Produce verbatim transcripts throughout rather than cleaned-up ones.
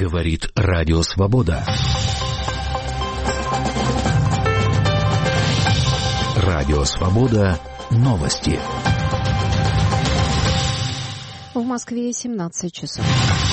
Говорит Радио Свобода. Радио Свобода. Новости. В Москве семнадцать часов.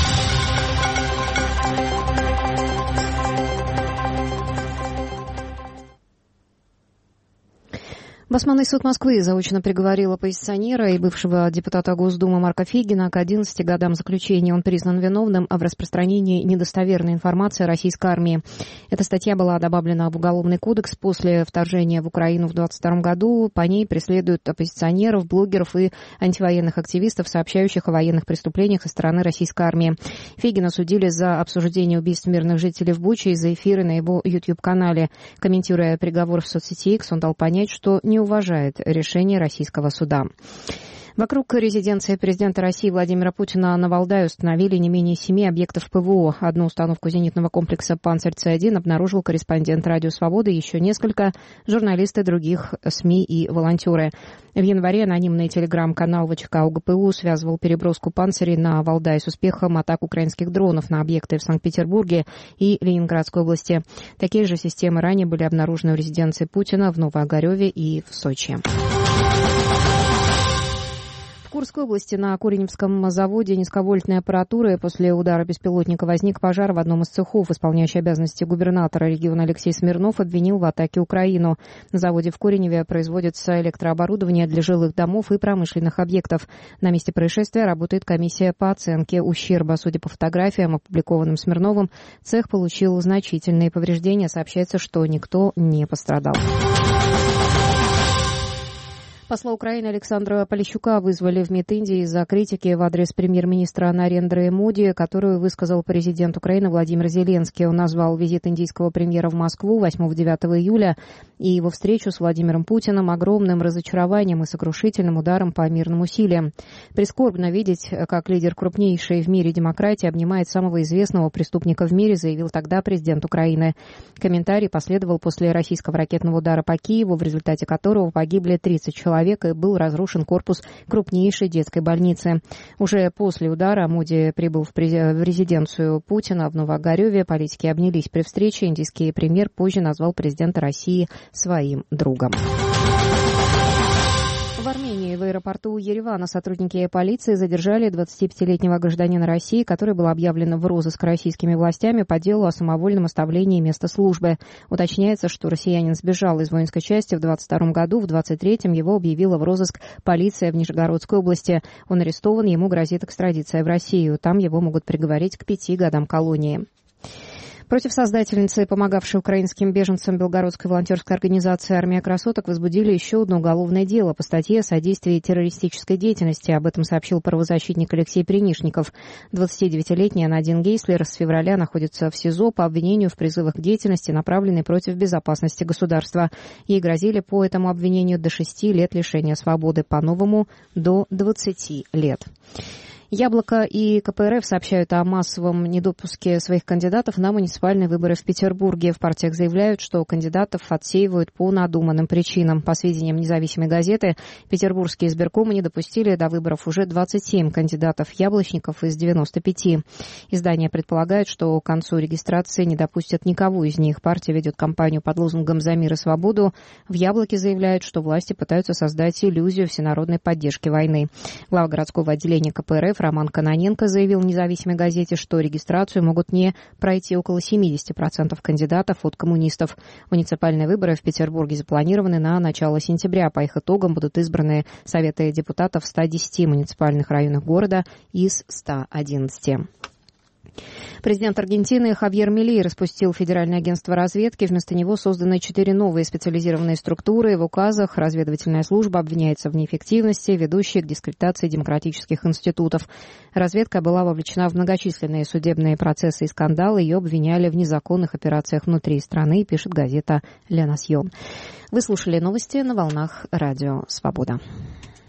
Басманный суд Москвы заочно приговорил оппозиционера и бывшего депутата Госдумы Марка Фегина к одиннадцати годам заключения. Он признан виновным в распространении недостоверной информации о российской армии. Эта статья была добавлена в Уголовный кодекс после вторжения в Украину в двадцать втором году. По ней преследуют оппозиционеров, блогеров и антивоенных активистов, сообщающих о военных преступлениях со стороны российской армии. Фегина судили за обсуждение убийств мирных жителей в Буче из-за эфира на его YouTube-канале. Комментируя приговор в соцсети X, он дал понять, что не уважает решение российского суда. Вокруг резиденции президента России Владимира Путина на Валдае установили не менее семи объектов ПВО. Одну установку зенитного комплекса «Панцирь-Ц один» обнаружил корреспондент «Радио Свободы», еще несколько журналисты других СМИ и волонтеры. В январе анонимный телеграм-канал ВЧК УГПУ связывал переброску «Панцирей» на Валдай с успехом атак украинских дронов на объекты в Санкт-Петербурге и Ленинградской области. Такие же системы ранее были обнаружены в резиденции Путина в Новоогарёве и в Сочи. В Курской области на Куреневском заводе низковольтной аппаратуры после удара беспилотника возник пожар в одном из цехов. Исполняющий обязанности губернатора региона Алексей Смирнов обвинил в атаке Украину. На заводе в Куреневе производится электрооборудование для жилых домов и промышленных объектов. На месте происшествия работает комиссия по оценке ущерба. Судя по фотографиям, опубликованным Смирновым, цех получил значительные повреждения. Сообщается, что никто не пострадал. Посла Украины Александра Полищука вызвали в МИД Индии из-за критики в адрес премьер-министра Нарендры Моди, которую высказал президент Украины Владимир Зеленский. Он назвал визит индийского премьера в Москву восьмого-девятого июля и его встречу с Владимиром Путиным огромным разочарованием и сокрушительным ударом по мирным усилиям. Прискорбно видеть, как лидер крупнейшей в мире демократии обнимает самого известного преступника в мире, заявил тогда президент Украины. Комментарий последовал после российского ракетного удара по Киеву, в результате которого погибли тридцать человек. И был разрушен корпус крупнейшей детской больницы. Уже после удара Моди прибыл в резиденцию Путина в Новоогарёве. Политики обнялись при встрече. Индийский премьер позже назвал президента России своим другом. В Армении в аэропорту Еревана сотрудники полиции задержали двадцатипятилетнего гражданина России, который был объявлен в розыск российскими властями по делу о самовольном оставлении места службы. Уточняется, что россиянин сбежал из воинской части в двадцать втором году, в двадцать третьем его объявила в розыск полиция в Нижегородской области. Он арестован, ему грозит экстрадиция в Россию. Там его могут приговорить к пяти годам колонии. Против создательницы, помогавшей украинским беженцам белгородской волонтерской организации «Армия красоток», возбудили еще одно уголовное дело по статье о содействии террористической деятельности. Об этом сообщил правозащитник Алексей Принишников. двадцатидевятилетняя Надин Гейслер с февраля находится в СИЗО по обвинению в призывах к деятельности, направленной против безопасности государства. Ей грозили по этому обвинению до шести лет лишения свободы, по-новому до двадцати лет. «Яблоко» и ка пэ эр эф сообщают о массовом недопуске своих кандидатов на муниципальные выборы в Петербурге. В партиях заявляют, что кандидатов отсеивают по надуманным причинам. По сведениям независимой газеты, петербургские избиркомы не допустили до выборов уже двадцать семь кандидатов-яблочников из девяноста пяти. Издание предполагает, что к концу регистрации не допустят никого из них. Партия ведет кампанию под лозунгом «За мир и свободу». В «Яблоке» заявляют, что власти пытаются создать иллюзию всенародной поддержки войны. Глава городского отделения ка пэ эр эф Роман Кононенко заявил независимой газете, что регистрацию могут не пройти около семьдесят процентов кандидатов от коммунистов. Муниципальные выборы в Петербурге запланированы на начало сентября. По их итогам будут избраны советы депутатов в ста десяти муниципальных районах города из ста одиннадцати. Президент Аргентины Хавьер Милей распустил Федеральное агентство разведки. Вместо него созданы четыре новые специализированные структуры. В указах разведывательная служба обвиняется в неэффективности, ведущей к дискредитации демократических институтов. Разведка была вовлечена в многочисленные судебные процессы и скандалы. Ее обвиняли в незаконных операциях внутри страны, пишет газета «Ля Насьон». Вы слушали новости на волнах Радио Свобода.